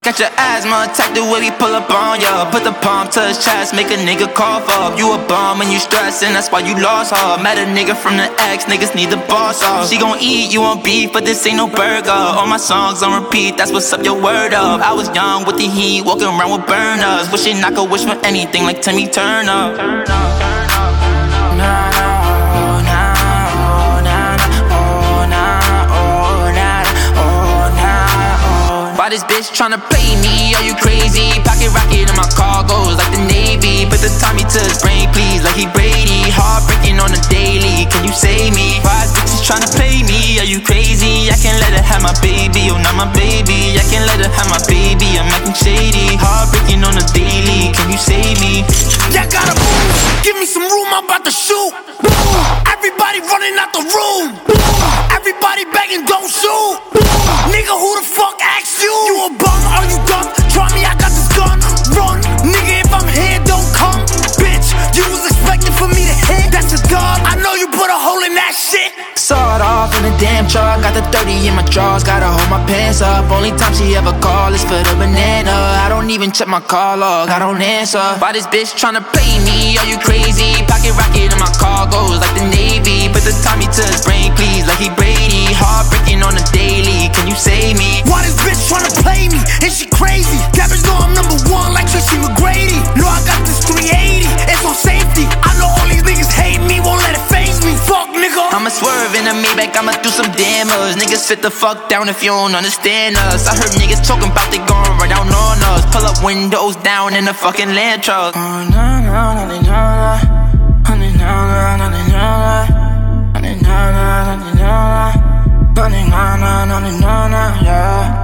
Got your asthma attack the way we pull up on ya. Put the palm to his chest, make a nigga cough up. You a bum and you stressing, that's why you lost her. Met a nigga from the X, niggas need the boss off. She gon' eat, you want beef, but this ain't no burger. All my songs on repeat, that's what's up, your word up. I was young with the heat, walking around with burners. Wishing I could wish for anything like Timmy Turner. Turn up, turn up, turn up. Why this bitch tryna play me? Are you crazy? Pocket rocket in my cargoes like the Navy. Put the Tommy to his brain, please, like he Brady. Heartbreaking on the daily, can you save me? Why this bitch is tryna play me? Are you crazy? I can't let her have my baby, oh not my baby. I can't let her have my baby, I'm acting shady. Heartbreaking on the daily, can you save me? Yeah, gotta move, give me some room, I'm about to shoot. Boom. Everybody running out the room. Boom. Everybody begging, don't shoot. Boom. Nigga, who the fuck asked you? You a bum, are you dumb? Try me, I got this gun. Run, nigga, if I'm here, don't come. Bitch, you was expecting for me to hit. That's a dub, I know you put a hole in that shit. Saw it off in a damn truck. Got the 30 in my drawers, gotta hold my pants up. Only time she ever call is for the banana. I don't even check my call log, I don't answer. Why this bitch tryna play me? Are you crazy? Pocket rocket in my cargoes like the Navy. Put the Tommy to his brain, please, like he Brady. Heartbreaking on the daily, can you save me? Why this bitch tryna play me? Is she crazy? That bitch know I'm number one like Tracy McGrady. No, I got this 380, it's on safety. I know all these niggas hate me, won't let it faze me. Fuck, nigga. I'ma swerve in a Maybach, I'ma do some damage. Niggas sit the fuck down if you don't understand us. I heard niggas talking about they gon' run down on us. Pull up windows down in a fucking land truck. Yeah.